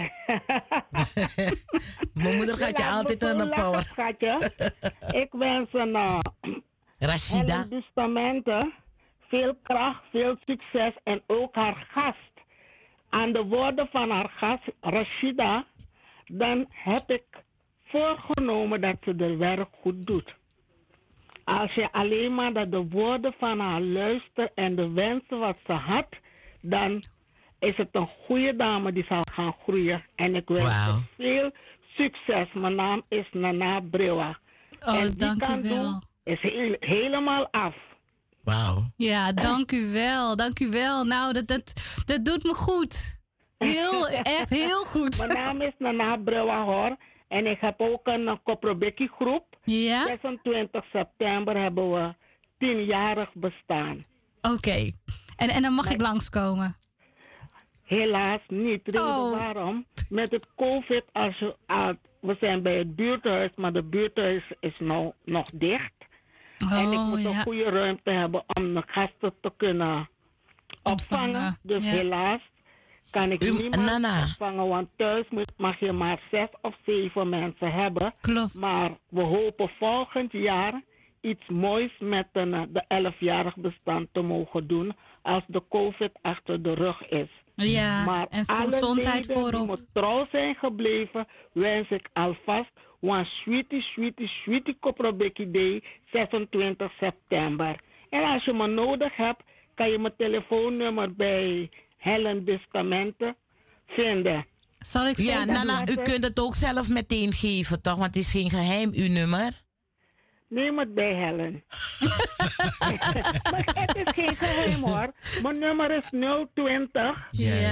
Mijn moeder gaat je altijd aan de power. Schatje. Ik wens een Rashida. Bustamante veel kracht, veel succes en ook haar gast. Aan de woorden van haar gast, Rashida, dan heb ik voorgenomen dat ze haar werk goed doet. Als je alleen maar naar de woorden van haar luistert en de wensen wat ze had, dan is het een goede dame die zal gaan groeien. En ik wens je veel succes. Mijn naam is Nana Brewa. Oh, dank u wel. Is helemaal af. Wauw. Ja, dank u wel. Dank u wel. Nou, dat doet me goed. Echt heel goed. Mijn naam is Nana Brewa, hoor. En ik heb ook een Koprobeki groep. Ja? 26 september hebben we 10-jarig bestaan. Oké. En dan mag ik langskomen? Helaas niet. Reden waarom? Met het COVID, we zijn bij het buurthuis, maar de buurthuis is nou nog dicht. En ik moet een goede ruimte hebben om de gasten te kunnen opvangen. Dus helaas kan ik niemand opvangen, want thuis mag je maar 6 of 7 mensen hebben. Klopt. Maar we hopen volgend jaar iets moois met de 11-jarig bestand te mogen doen als de COVID achter de rug is. Ja, maar en gezondheid voorop. Die me trouw zijn gebleven, wens ik alvast een sweetie Koprobeki Day 26 september. En als je me nodig hebt, kan je mijn telefoonnummer bij Helen Bustamante vinden. Zal ik zeggen? Ja, Nana, u kunt het ook zelf meteen geven, toch? Want het is geen geheim, uw nummer. Neem het bij Helen. Maar het is geen geheim, hoor. Mijn nummer is 020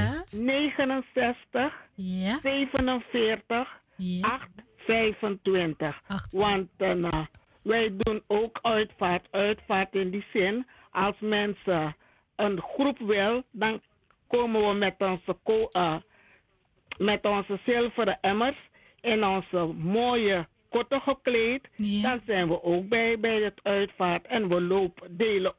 69 47 825. Want wij doen ook uitvaart. Uitvaart in die zin, als mensen een groep wil, dan komen we met onze zilveren emmers in onze mooie kotten gekleed. Ja. Dan zijn we ook bij het uitvaart. En we delen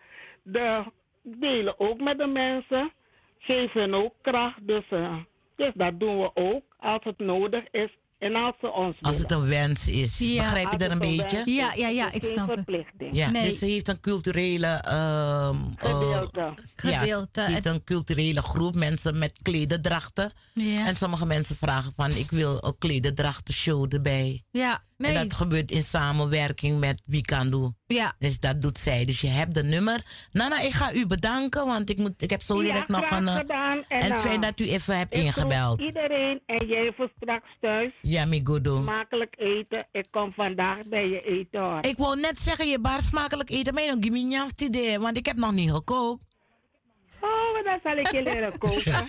ook met de mensen. Geven ook kracht. Dus dat doen we ook als het nodig is En als ze ons Als het willen. een wens is. Ja. Begrijp je Als dat een het een beetje? wens is, Ja, ja, ja, het ik is geen snap het. verplichting. Ja, Nee. dus ze heeft een culturele Gedeelte. Gedeelte. Ja, ze heeft een culturele groep mensen met klederdrachten. Ja. En sommige mensen vragen van ik wil een klederdrachtenshow erbij. Ja, nee. En dat gebeurt in samenwerking met Wikandu. Ja, Dus dat doet zij. Dus je hebt de nummer. Nana, ik ga u bedanken, want ik heb zo direct nog graag een... gedaan. en het fijn dat u even hebt ik groet ingebeld. iedereen en jij voor straks thuis. Ja, mi goedo. Smakelijk eten. Ik kom vandaag bij je eten hoor. Ik wou net zeggen, je baar smakelijk eten, maar je nog gimme niet idee, want ik heb nog niet gekookt. Oh, maar dan zal ik je leren koken.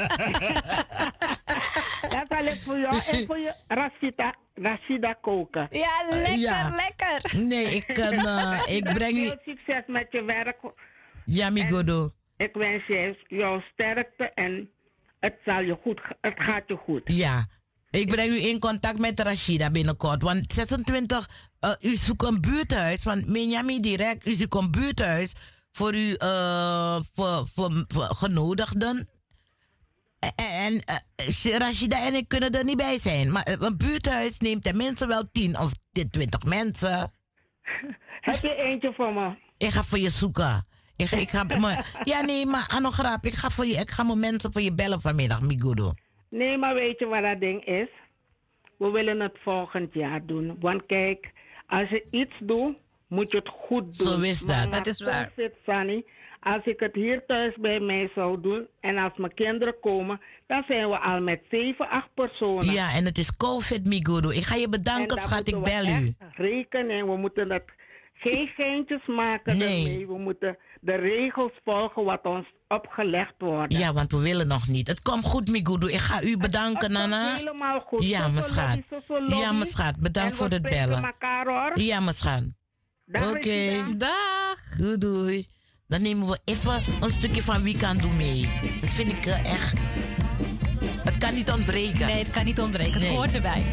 Dan zal ik voor jou en voor je Rashida koken. ja lekker, Ja. lekker. Nee, ik breng u... Veel succes met je werk. Ja, mi goedo. Ik wens jou sterkte en het gaat je goed. Ja. Ik breng u in contact met Rashida binnenkort. Want 26, u zoekt een buurthuis. Want Miami direct, u zoekt een buurthuis voor u, voor genodigden. En Rashida en ik kunnen er niet bij zijn. Maar een buurthuis neemt tenminste wel 10 of 20 mensen. Heb je eentje voor me? Ik ga voor je zoeken. Ik ga, ja, nee, maar Anograp, ik ga mijn mensen voor je bellen vanmiddag, Migudo. Nee, maar weet je wat dat ding is? We willen het volgend jaar doen. Want kijk, als je iets doet, moet je het goed doen. Zo is dat. Dat is waar. Zit, Sunny, als ik het hier thuis bij mij zou doen en als mijn kinderen komen, dan zijn we al met 7, 8 personen. Ja, en het is COVID, Migudo. Ik ga je En bedanken, daar schat. Ik moeten we bel u. echt rekenen. We moeten het geen geintjes maken Nee. ermee. We moeten de regels volgen wat ons opgelegd wordt. Ja, want we willen nog niet. Het komt goed, Migudo. Ik ga u bedanken, Het komt Nana. helemaal goed. Ja, mijn schat. Ja, mijn schat. Bedankt voor het bellen. Elkaar, hoor. Ja, mijn schat. Dag, Oké. Rashida. Dag. Doei, doei. Dan nemen we even een stukje van Wikandu mee. Dat vind ik echt... Het kan niet ontbreken. Nee, het kan niet ontbreken. Het Nee. hoort erbij.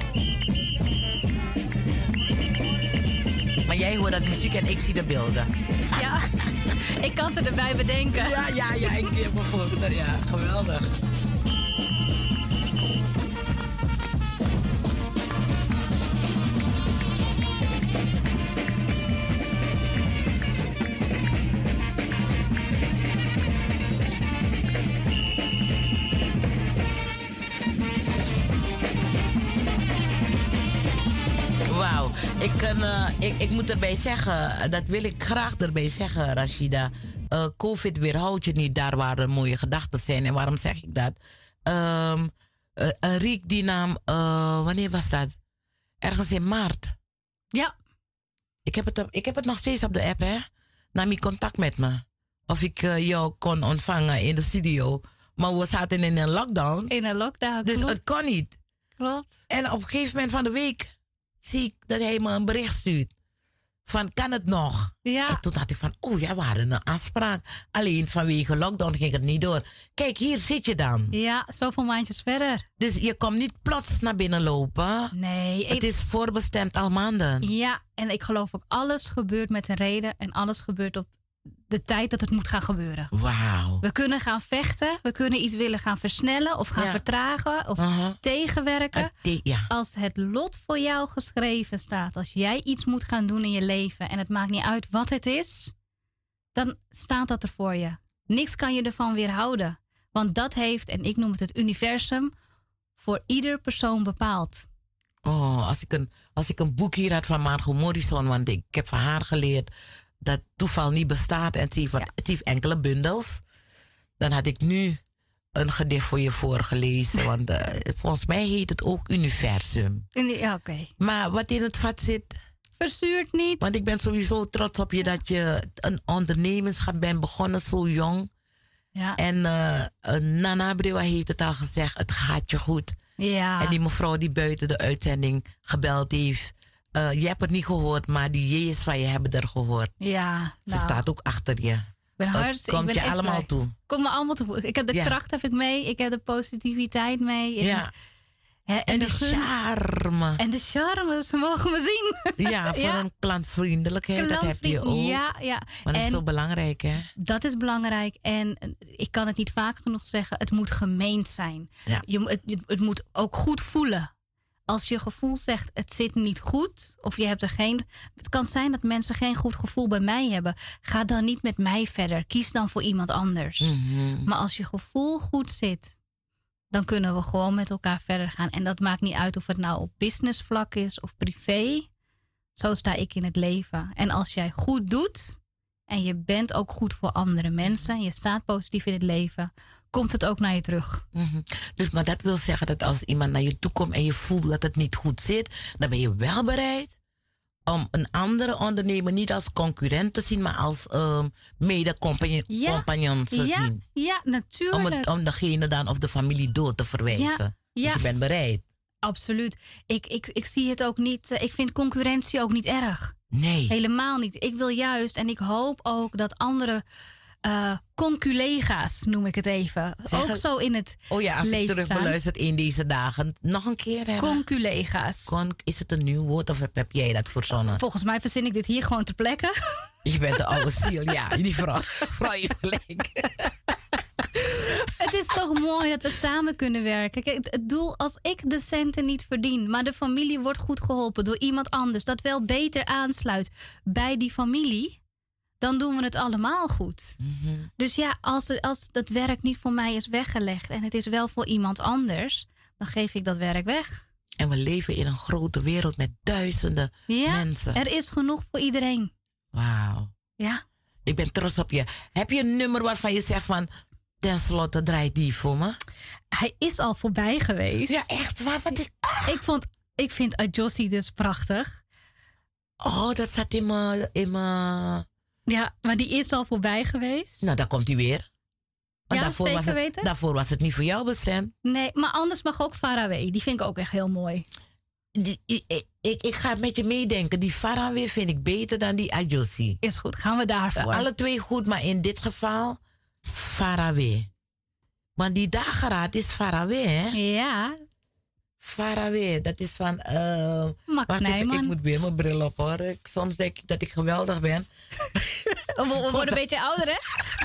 Maar jij hoort dat muziek en ik zie de beelden. Ja, ik kan ze erbij bedenken. Ja, ik heb bijvoorbeeld. Ja, geweldig. Wauw, ik moet erbij zeggen, dat wil ik graag erbij zeggen, Rashida. COVID weerhoudt je niet daar waar er mooie gedachten zijn. En waarom zeg ik dat? Riek die nam, wanneer was dat? Ergens in maart. Ja, Ik heb het nog steeds op de app, hè? Nam je contact met me. Of ik jou kon ontvangen in de studio. Maar we zaten in een lockdown. in een lockdown. Dus klopt. het kon niet. Klopt. En op een gegeven moment van de week zie ik dat hij me een bericht stuurt. Van, kan het nog? Ja, En toen dacht ik van, oh ja, we hadden een afspraak. Alleen vanwege lockdown ging het niet door. Kijk, hier zit je dan. ja, zoveel maandjes verder. Dus je komt niet plots naar binnen lopen. Nee, Het is voorbestemd al maanden. ja, en ik geloof ook alles gebeurt met een reden en alles gebeurt op de tijd dat het moet gaan gebeuren. Wauw. We kunnen gaan vechten, we kunnen iets willen gaan versnellen of gaan Ja. vertragen of Aha. tegenwerken. Ja. Als het lot voor jou geschreven staat, als jij iets moet gaan doen in je leven en het maakt niet uit wat het is, dan staat dat er voor je. Niks kan je ervan weerhouden. Want dat heeft, en ik noem het universum, voor ieder persoon bepaald. Oh, als ik een boek hier had van Margot Morrison, want ik heb van haar geleerd dat toeval niet bestaat en het heeft enkele bundels, dan had ik nu een gedicht voor je voorgelezen. Want volgens mij heet het ook universum. Ja, oké. Maar wat in het vat zit, Verzuurt niet. want ik ben sowieso trots op je dat je een ondernemerschap bent begonnen zo jong. Ja. En Nana Brewa heeft het al gezegd, het gaat je goed. Ja. En die mevrouw die buiten de uitzending gebeld heeft, je hebt het niet gehoord, maar die Jezus van je hebben er gehoord. Ja. Ze Nou, staat ook achter je. ik ben Het hartstikke. komt ik ben je echt allemaal blij. toe. Komt me allemaal toe. Ik heb de Ja. kracht heb ik mee. Ik heb de positiviteit mee. En, Ja. hè, En de gun- charme. En de charme, ze mogen me zien. Ja, voor een klantvriendelijkheid, dat heb je ook. Ja, ja. Maar dat is En zo belangrijk, hè? dat is belangrijk. En ik kan het niet vaak genoeg zeggen. Het moet gemeend zijn. Ja. Het moet ook goed voelen. als je gevoel zegt het zit niet goed, of je hebt er geen. Het kan zijn dat mensen geen goed gevoel bij mij hebben. Ga dan niet met mij verder. Kies dan voor iemand anders. Maar als je gevoel goed zit, dan kunnen we gewoon met elkaar verder gaan. En dat maakt niet uit of het nou op businessvlak is of privé. Zo sta ik in het leven. En als jij goed doet en je bent ook goed voor andere mensen, je staat positief in het leven, komt het ook naar je terug. Dus, maar dat wil zeggen dat als iemand naar je toe komt en je voelt dat het niet goed zit, dan ben je wel bereid om een andere ondernemer niet als concurrent te zien, maar als mede-compagnon te zien. Ja, natuurlijk. Om degene dan of de familie door te verwijzen. Dus je bent bereid. Absoluut. Ik zie het ook niet. Ik vind concurrentie ook niet erg. Nee. Helemaal niet. Ik wil juist, en ik hoop ook dat andere conculega's, noem ik het even, ook zo in het als leven ik terug staan. beluister in deze dagen, nog een keer hebben. Conculega's. Is het een nieuw woord of heb jij dat verzonnen? Volgens mij verzin ik dit hier gewoon ter plekke. Je bent de oude ziel, ja. Die vrouw heeft gelijk. Het is toch mooi dat we samen kunnen werken. Kijk, het doel, als ik de centen niet verdien, maar de familie wordt goed geholpen door iemand anders, dat wel beter aansluit bij die familie, dan doen we het allemaal goed. Dus ja, als dat werk niet voor mij is weggelegd en het is wel voor iemand anders, dan geef ik dat werk weg. En we leven in een grote wereld met duizenden mensen. Er is genoeg voor iedereen. Wauw. Ja. Ik ben trots op je. Heb je een nummer waarvan je zegt van, ten slotte draait die voor me? Hij is al voorbij geweest. Ja, echt waar? Wat is... Ik vind Adjossi dus prachtig. Oh, dat zat in mijn... Ja, maar die is al voorbij geweest. Nou, daar komt hij weer. Want ja, zeker weten. Daarvoor was het niet voor jou bestemd. Nee, maar anders mag ook Faraway. Die vind ik ook echt heel mooi. Ik ga met je meedenken. Die Faraway vind ik beter dan die Adjossi. Is goed, gaan we daarvoor. Alle twee goed, maar in dit geval Faraway. Want die dageraad is Faraway, hè? Ja. Faraway, dat is van... Max Nijman. Ik moet weer mijn bril op, hoor. Soms denk ik dat ik geweldig ben. We worden een beetje ouder, hè?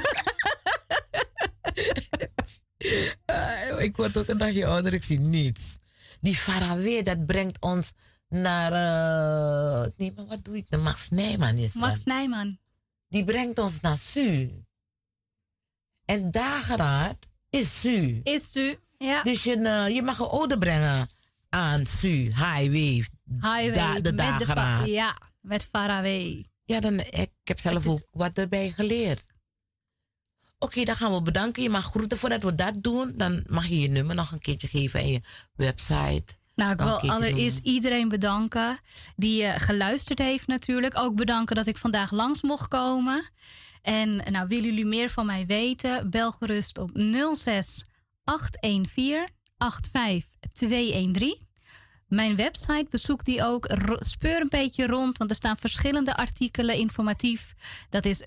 Ik word ook een dagje ouder, ik zie niets. Die Faraway, dat brengt ons naar... nee, maar wat doe ik? De Max Nijman is dat. Max Nijman. Die brengt ons naar Su. En dageraad is Su. Is Su, ja. Dus je mag een ode brengen aan Su, Highway. De dageraad. Ja, met Faraway. Ja, ik heb zelf ook wat erbij geleerd. Oké, dan gaan we bedanken. Je mag groeten. Voordat we dat doen, dan mag je je nummer nog een keertje geven en je website. Nou, ik wil allereerst iedereen bedanken die geluisterd heeft natuurlijk. Ook bedanken dat ik vandaag langs mocht komen. En nou, willen jullie meer van mij weten? Bel gerust op 06 814 85213. Mijn website, bezoek die ook. Speur een beetje rond, want er staan verschillende artikelen informatief. Dat is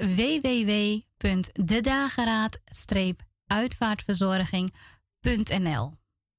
www.dedageraad-uitvaartverzorging.nl.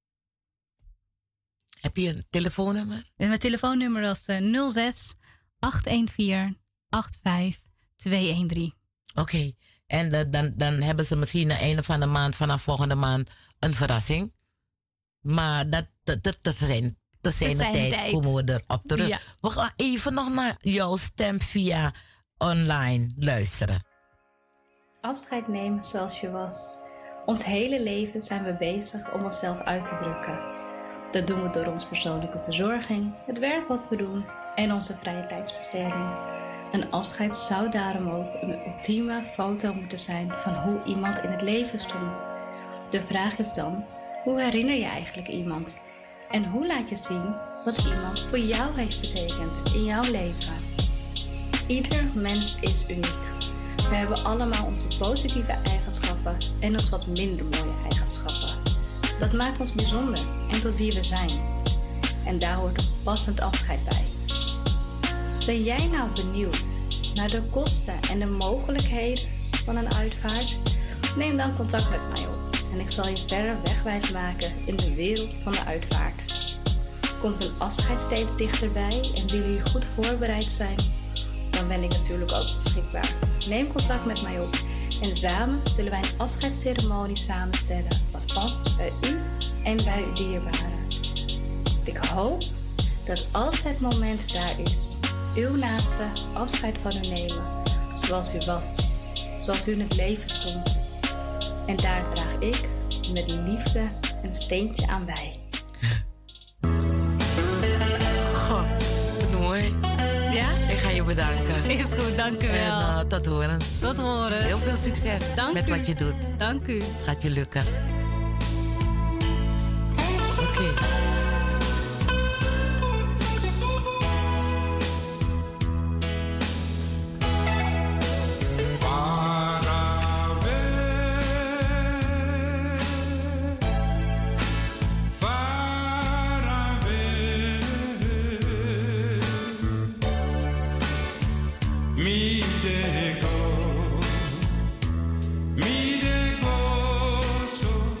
Heb je een telefoonnummer? Mijn telefoonnummer is 06 814 85213. Oké. En dan hebben ze misschien aan het einde van de maand, vanaf volgende maand, een verrassing. Maar dat zijn de tijd komen we erop terug. Ja. We gaan even nog naar jouw stem via online luisteren. Afscheid nemen zoals je was. Ons hele leven zijn we bezig om onszelf uit te drukken. Dat doen we door onze persoonlijke verzorging, het werk wat we doen en onze vrije tijdsbesteding. Een afscheid zou daarom ook een ultieme foto moeten zijn van hoe iemand in het leven stond. De vraag is dan, hoe herinner je eigenlijk iemand? En hoe laat je zien wat iemand voor jou heeft betekend in jouw leven? Ieder mens is uniek. We hebben allemaal onze positieve eigenschappen en ons wat minder mooie eigenschappen. Dat maakt ons bijzonder en tot wie we zijn. En daar hoort een passend afscheid bij. Ben jij nou benieuwd naar de kosten en de mogelijkheden van een uitvaart? Neem dan contact met mij op en ik zal je verder wegwijs maken in de wereld van de uitvaart. Komt een afscheid steeds dichterbij en willen jullie goed voorbereid zijn? Dan ben ik natuurlijk ook beschikbaar. Neem contact met mij op en samen zullen wij een afscheidsceremonie samenstellen wat past bij u en bij uw dierbaren. Ik hoop dat als het moment daar is, uw naaste afscheid van u nemen, zoals u was, zoals u in het leven stond. En daar draag ik met liefde een steentje aan bij. Goh, wat mooi. Ja? Ik ga je bedanken. Is goed, dank u wel. En tot horens. Tot horen. Heel veel succes Dank met u. wat je doet. Dank u. Het gaat je lukken. Oké. Mi de gozo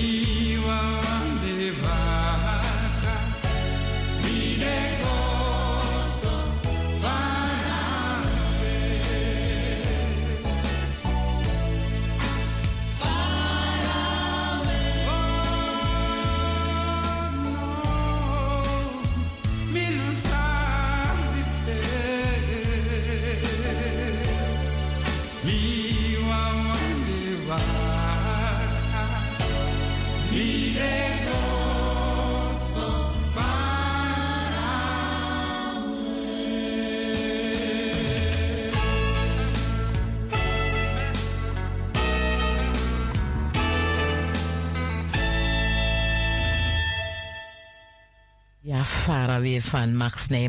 Ja, Farah weer van Max Nijman.